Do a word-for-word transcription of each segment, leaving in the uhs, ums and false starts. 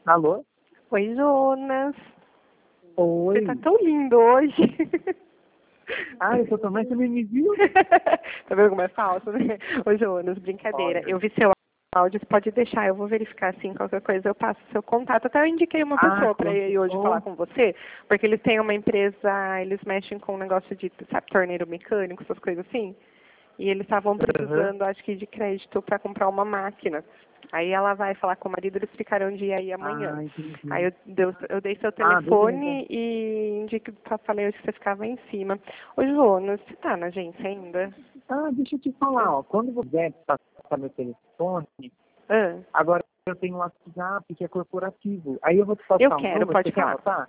Alô? Oi, Jonas. Oi. Você tá tão lindo hoje. Ah, eu sou também, você nem me viu? Tá vendo como é falso, né? Ô, Jonas, brincadeira. Olha. Eu vi seu áudio, você pode deixar, eu vou verificar assim, qualquer coisa eu passo seu contato. Até eu indiquei uma Ah, pessoa para ir hoje oh. falar com você, porque eles têm uma empresa, eles mexem com um negócio de, sabe, torneiro mecânico, essas coisas assim. E eles estavam precisando, Uhum. acho que, de crédito para comprar uma máquina. Aí ela vai falar com o marido, eles ficaram um dia aí amanhã. Ah, entendi. Aí eu, deu, eu dei seu Ah, telefone e indico, falei hoje que você ficava em cima. Ô, Jonas, você tá na agência ainda? Ah, deixa eu te falar, ó. Quando você passar meu telefone, Ah, agora eu tenho um WhatsApp que é corporativo. Aí eu vou te eu passar um quero, número, pode você quer falar. anotar?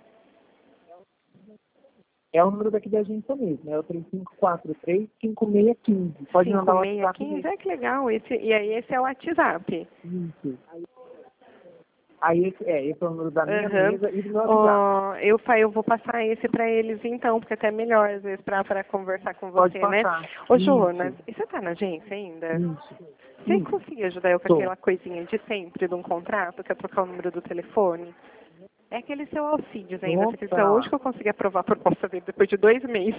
É o número daqui da agência mesmo, é o três cinco quatro três, cinco seis um cinco. Pode mandar o cinco seis um WhatsApp cinco, dele. é que legal. Esse, e aí esse é o WhatsApp. Isso. Aí esse é, esse é o número da minha Aham. mesa e do meu WhatsApp. Ó, eu, fa- eu vou passar esse para eles então, porque até é melhor às vezes para para conversar com Pode você, né? passar. Ô, Isso, Jonas, e você tá na agência ainda? isso. Você Isso. conseguia ajudar eu com Tô. aquela coisinha de sempre, de um contrato, que é trocar o número do telefone? É aquele seu Alcides ainda. Você acredita hoje Opa! que eu consegui aprovar a proposta dele depois de dois meses?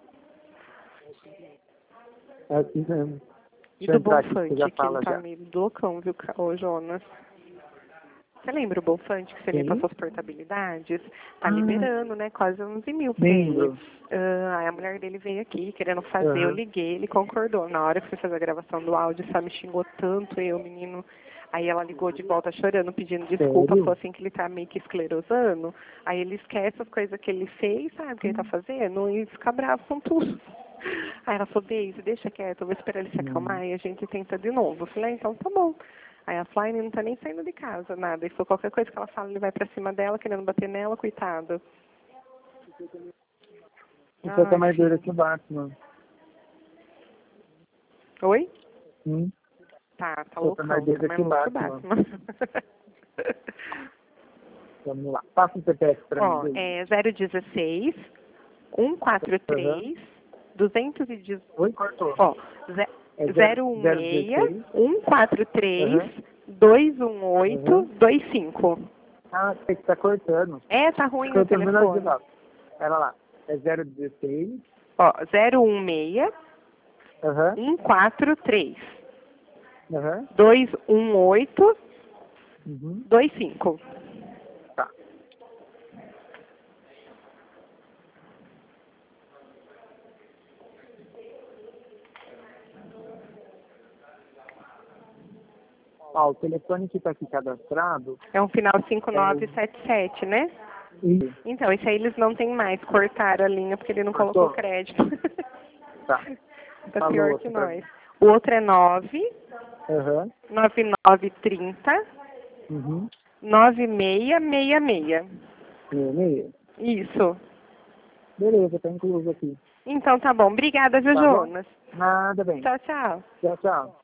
É assim mesmo. E Deixa eu do entrar aqui que você Bonfante, já que ele fala tá já. meio loucão, viu, ca- ô Jonas? Você lembra o Bonfante que você me Quem? passou as portabilidades? Tá Ah, liberando, né? Quase onze mil pra ele. lembro. Ah, aí a mulher dele veio aqui querendo fazer, eu Aham. liguei, ele concordou. Na hora que foi fazer a gravação do áudio, só me xingou tanto, eu, menino. Aí ela ligou de volta chorando, pedindo desculpa, falou Sério? assim que ele tá meio que esclerosando. Aí ele esquece as coisas que ele fez, sabe, que ele tá fazendo, e fica bravo com tudo. Aí ela falou, Deise, deixa quieto, eu vou esperar ele se Hum. acalmar e a gente tenta de novo. Eu falei, ah, então tá bom. Aí a Flyne não tá nem saindo de casa, nada. E falou, qualquer coisa que ela fala, ele vai pra cima dela, querendo bater nela, coitado. Você tá Ai, mais doido filho. que o Batman. Oi? Hum? Tá, tá Você tá mais loucão, tá doido mais que o louco que o Batman. Batman. Vamos lá. Passa o C P F pra mim, Ó, Deise. é zero um seis, um quatro Aham. três, duzentos e dezoito. Oi, cortou. Ó, É zero, zero um zero seis, dezesseis. um quatro três, Aham. dois um oito, Aham. dois cinco. Ah, você que tá cortando. É, tá ruim Ficou o terminando de telefone. lá. Pera lá. É zero dezesseis. Ó, zero um seis, Aham. um quatro três, Aham. dois um oito, Uhum. dois cinco. Tá. Ó, o telefone que tá aqui cadastrado É um final cinco é nove o... sete sete, né? Ih, Então, esse aí eles não tem mais. Cortaram a linha porque ele não colocou cortou? crédito. Tá. Tá Falou pior que outro pra nós. mim. O outro é nove, Aham. nove nove trinta, Uhum. nove seis seis seis. Meia, meia. Isso. Beleza, tá incluso aqui. Então tá bom. Obrigada, viu, Tá bom? Jonas? Nada bem. Tchau, tchau. Tchau, tchau.